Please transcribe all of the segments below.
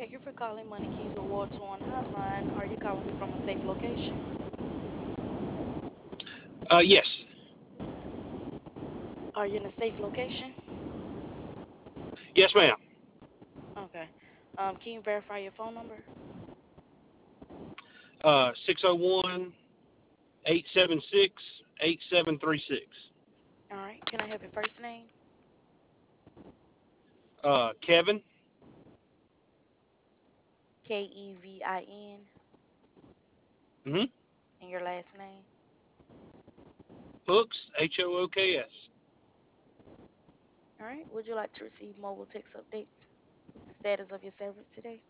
Thank you for calling Money Keys Rewards One Hotline. Are you calling from a safe location? Yes. Are you in a safe location? Yes, ma'am. Okay. Can you verify your phone number? 601 8736. All right. Can I have your first name Kevin. Kevin Mm-hmm. and your last name? Hooks, Hooks. All right. Would you like to receive mobile text updates with the status of your service today?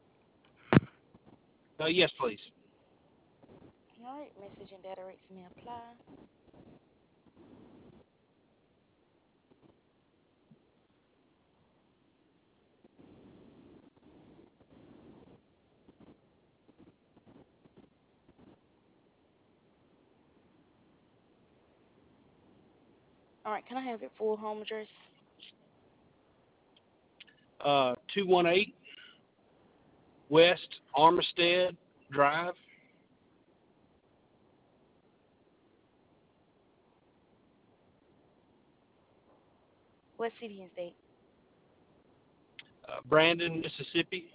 Yes, please. All right. Message and data rates may apply. All right. Can I have your full home address? 218 West Armistead Drive, What city and state? Brandon, Mississippi.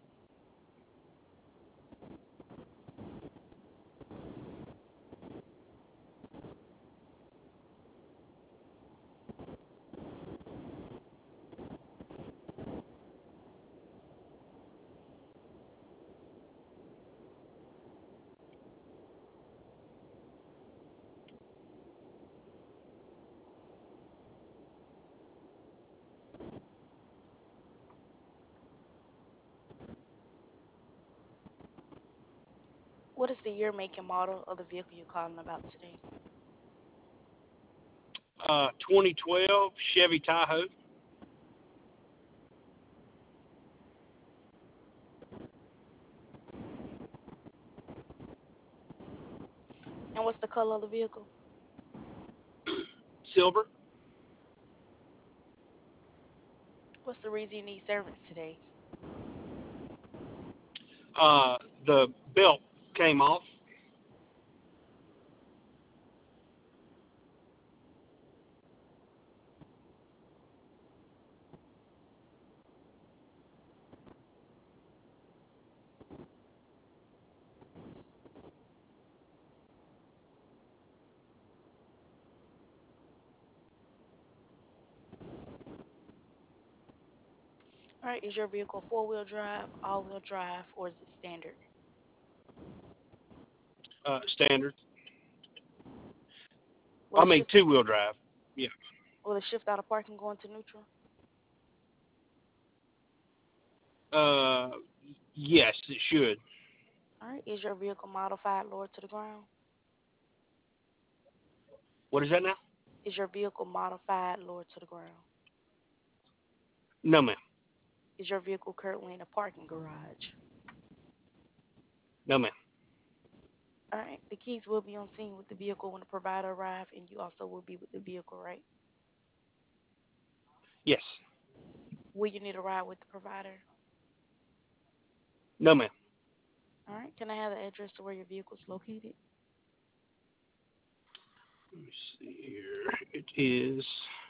What is the year, make, and model of the vehicle you're calling about today? 2012 Chevy Tahoe. And what's the color of the vehicle? Silver. What's the reason you need service today? Uh, the belt came off. All right, is your vehicle four-wheel drive, all-wheel drive, or is it standard? Standard. Will I it mean, shift? two-wheel drive. Yeah. Will it shift out of parking going to neutral? Uh, yes, it should. All right, is your vehicle modified lower to the ground? What is that now? Is your vehicle modified lower to the ground? No, ma'am. Is your vehicle currently in a parking garage? No, ma'am. All right, the keys will be on scene with the vehicle when the provider arrives, and you also will be with the vehicle, right? Yes. Will you need a ride with the provider? No, ma'am. All right, can I have the address to where your vehicle is located? Let me see here. It is.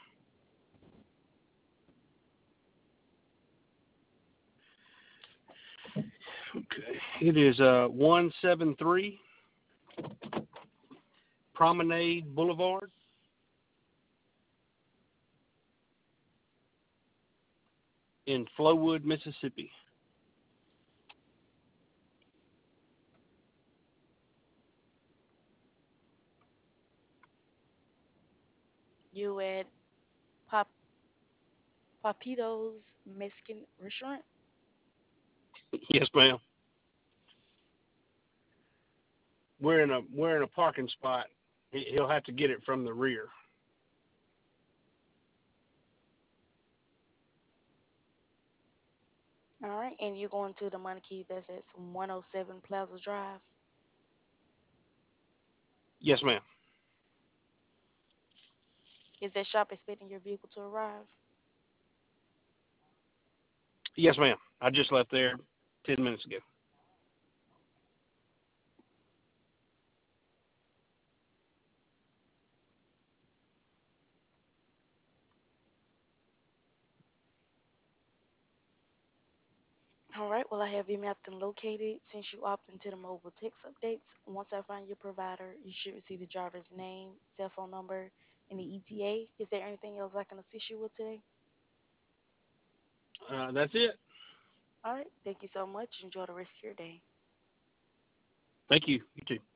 Okay. It is 173 Promenade Boulevard in Flowood, Mississippi. You at Pop Papito's Mexican Restaurant? Yes, ma'am. We're in a parking spot. He'll have to get it from the rear. All right, and you're going to the Money Keys that's at 107 Plaza Drive. Yes, ma'am. Is that shop expecting your vehicle to arrive? Yes, ma'am. I just left there 10 minutes ago. All right, well, I have you mapped and located. Since you opt into the mobile text updates, once I find your provider, you should receive the driver's name, cell phone number, and the ETA. Is there anything else I can assist you with today? That's it. All right, thank you so much. Enjoy the rest of your day. Thank you. You too.